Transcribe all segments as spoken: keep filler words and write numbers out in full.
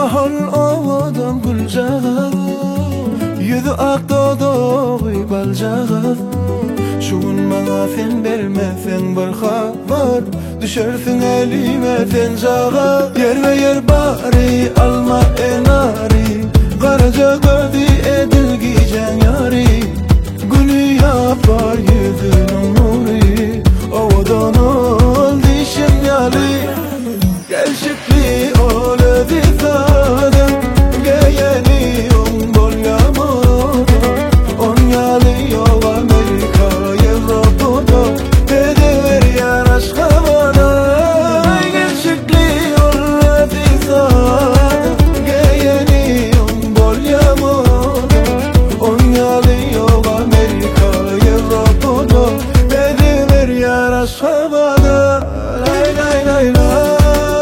Bahar avadan gülcağı, yüzü akta doğuy balcağı. Şugun bana sen vermesen bir haber, düşersin elime sen cağı. Yer ve yer bari alma enari, karaca gördü edilgiyecen yari. Gülü yapar yüzünün nuri, avadan ol dişim yali. Gerçekli ol ödifadem, geyeni on bol yamadan. On yali yol Amerika, Avrupa'da, ediver yar aşka bana. Gerçekli ol ödifadem, geyeni on bol yamadan. On yali yol Amerika, Avrupa'da, ediver yar aşka bana. Lay lay lay lay.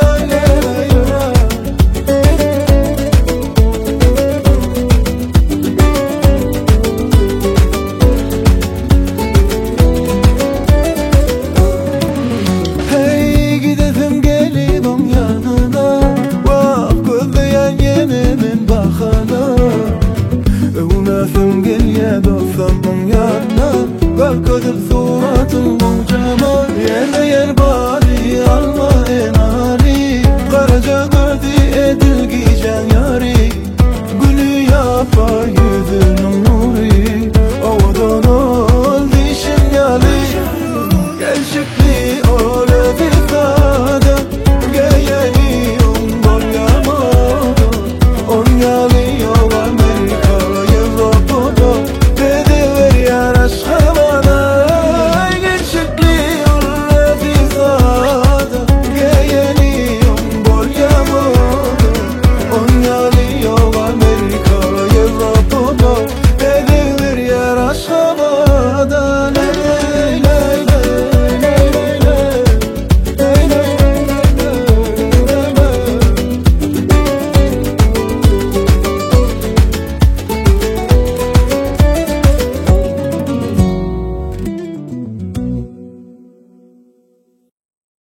Öğünesim geliye dostumun yanına, bakıp suratın bucama. Yer ve yer bari alma enari, karaca gördü edilgiyecen yari. Gülü yapar